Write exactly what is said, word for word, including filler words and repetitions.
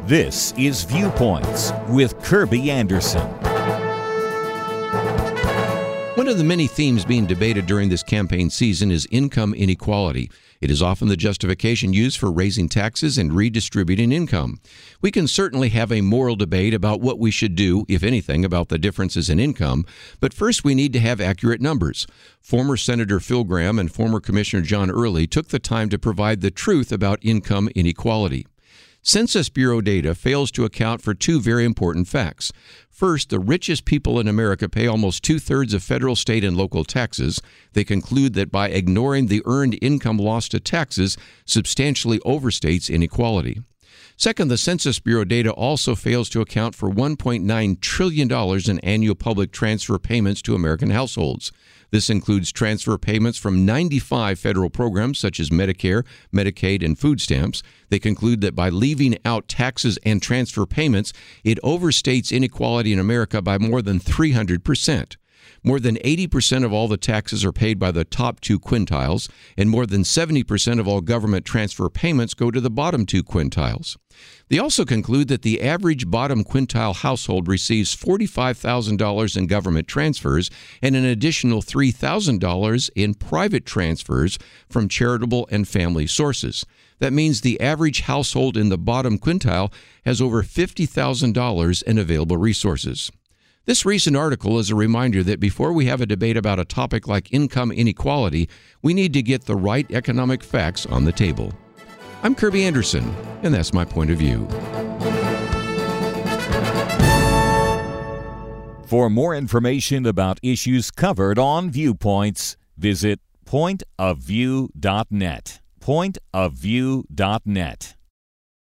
This is Viewpoints with Kirby Anderson. One of the many themes being debated during this campaign season is income inequality. It is often the justification used for raising taxes and redistributing income. We can certainly have a moral debate about what we should do, if anything, about the differences in income, but first we need to have accurate numbers. Former Senator Phil Gramm and former Commissioner John Early took the time to provide the truth about income inequality. Census Bureau data fails to account for two very important facts. First, the richest people in America pay almost two-thirds of federal, state, and local taxes. They conclude that by ignoring the earned income lost to taxes substantially overstates inequality. Second, the Census Bureau data also fails to account for one point nine trillion dollars in annual public transfer payments to American households. This includes transfer payments from ninety-five federal programs such as Medicare, Medicaid, and food stamps. They conclude that by leaving out taxes and transfer payments, it overstates inequality in America by more than three hundred percent. More than eighty percent of all the taxes are paid by the top two quintiles, and more than seventy percent of all government transfer payments go to the bottom two quintiles. They also conclude that the average bottom quintile household receives forty-five thousand dollars in government transfers and an additional three thousand dollars in private transfers from charitable and family sources. That means the average household in the bottom quintile has over fifty thousand dollars in available resources. This recent article is a reminder that before we have a debate about a topic like income inequality, we need to get the right economic facts on the table. I'm Kirby Anderson, and that's my point of view. For more information about issues covered on Viewpoints, visit point of view dot net. point of view dot net.